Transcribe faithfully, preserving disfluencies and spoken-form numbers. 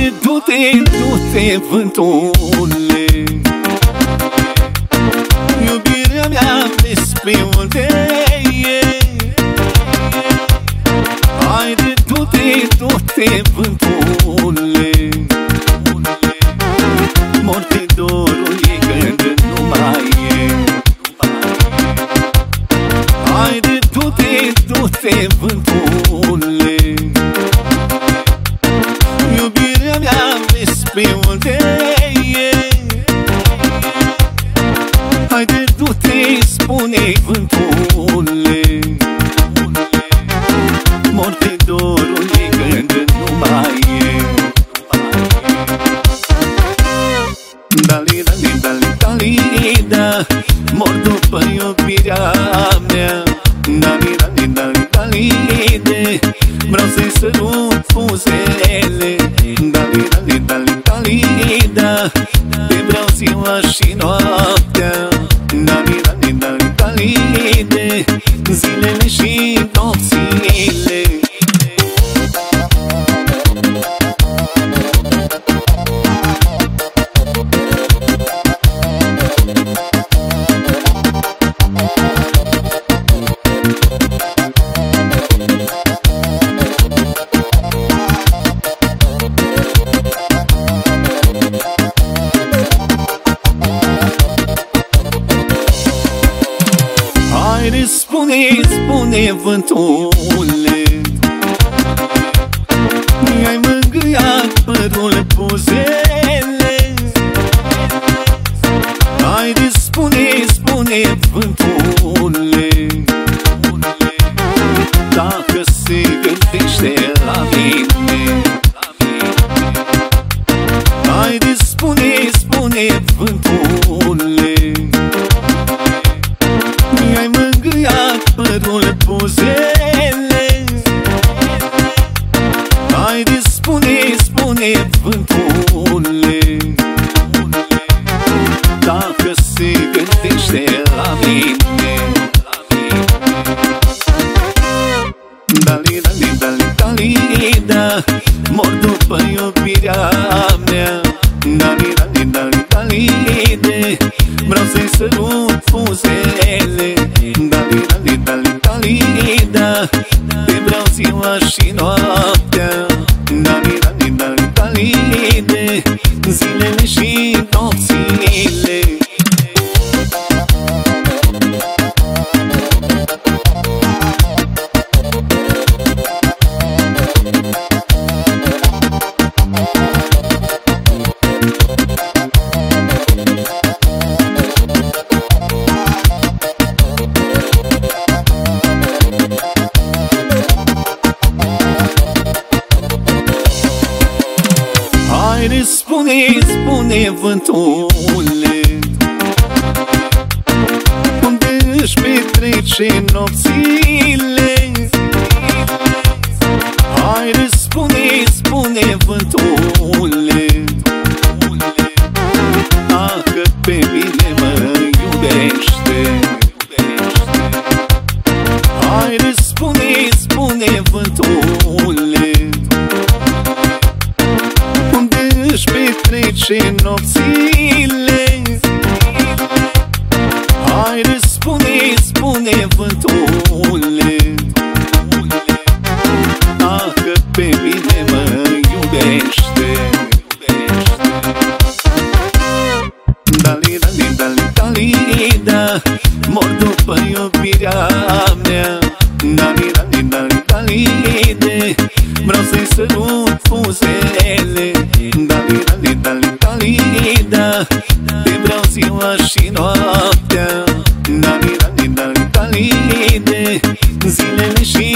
Haide, du-te, du-te, vântule, iubirea mea despre unde e. Haide, du-te, du-te, vântule, mor de dorul ei când nu mai e. Haide, du-te, du-te, vântule, iubirea mea despre unde e. Haide, du-te, spune vântule, mor de dorul ei când nu mai e. Dali, dali, dali, dali, da, mor după iubirea mea. Dali, dali, dali, dali, de, vreau să-i sărut buzele. Dali, dali, dali, dali, da, te vreau ziua și noaptea. Dali, dali, dali, dali, de, zilele și nopțile. Haide, spune, spune vântule, mi-ai mângâiat părul buzele. Haide, spune, spune vântule, dacă se gândește la mine. Haide, spune, spune vântule, mi-ai mângâiat părul buzele. Haide, spune, spune vântule, dacă se gândește la mine. Dali, dali, dali, dali, da, mor după iubirea mea. Dali, dali, dali, dali, de, vreau să-i sărut buzele. Dali, dali, dali, dali, da, te vreau ziua și noaptea. Dali, dali, dali, dali, de, zilele și nopțile. Haide, spune, spune vântule, unde își petrece nopțile. Haide, spune, spune vântule, dacă pe mine mă iubește. Haide, spune, spune vântule, unde își petrece nopțile. Haide, spune, spune vântule, dacă pe mine mă iubește. Dali, dali, dali, dali, da, mor după iubirea mea. Dali, dali, dali, dali, de, vreau să-i sărut buzele. Dali, dali, dali, dali, da, te vreau ziua și noaptea. Dali, dali, dali, dali, de, zilele și